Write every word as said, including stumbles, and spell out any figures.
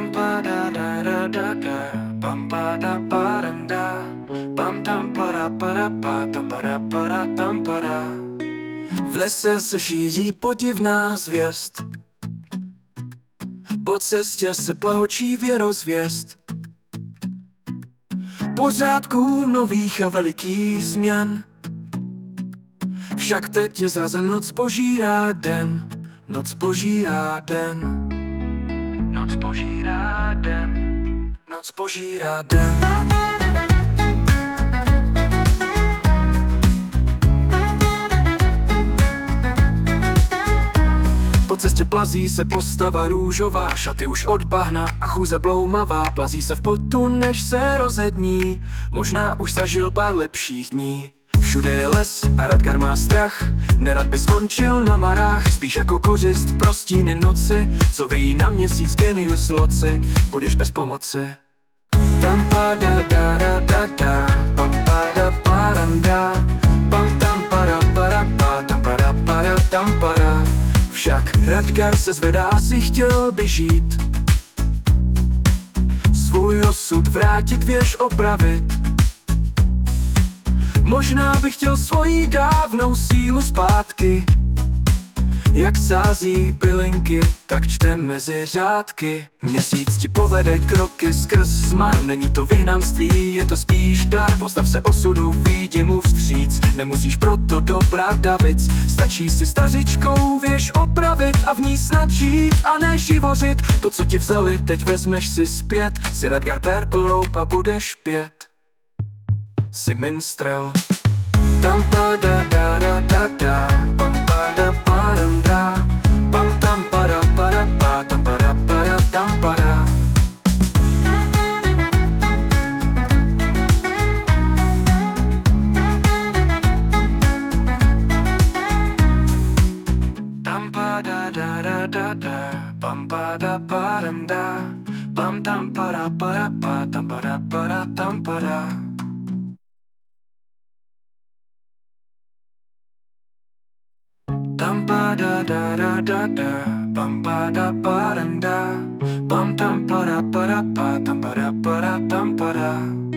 Bum ba da da da da da, bum ba da ba dum da, bum tam ba da ba da ba, tam ba da ba da tam ba da. V lese se šíří podivná zvěst, po cestě se plahočí věrozvěst. Pořádků nových a velikých změn, však teď je zrazen noc požírá den, noc požírá den. Noc požírá den, noc požírá den. Po cestě plazí se postava růžová, šaty už od bahna a chůze bloumavá. Plazí se v potu, než se rozední, možná už zažil pár lepších dní. Všude je les a Radgar má strach, nerad by skončil na marách. Spíš jako kořist pro stíny noci, co vyjí na měsíc genius loci. Budeš bez pomoci. Tam pa da da da da da, pam pa da pa dam da, pam tam pa da pa da pa, tam pa da pa da tam pa da. Však Radgar se zvedá, si chtěl by žít, svůj osud vrátit, věž opravit. Možná bych chtěl svoji dávnou sílu zpátky. Jak sází bylinky, tak čtem mezi řádky. Měsíc ti povede kroky skrz zmar, není to vyhnanství, je to spíš dar. Postav se osudu, výjdi mu vstříc, nemusíš proto dobrát davic. Stačí si stařičkou věž opravit a v ní snad žít a ne živořit. To, co ti vzali, teď vezmeš si zpět. Si Radgar Purple a budeš pět. Jsi minstrel. Tam pa da da da da da, pam pa da pa dum da, pam tam pa da pa da pa, tam pa da pa da tam pa da. Tam pa da da da da da, pam pa da pa dum da, pam tam pa da pa da pa, tam pa da pa da tam pa da. Tam pa da da da da da, pam pa da pa dum da, pam tam pa da pa da pa, tam pa da pa da tam pa da.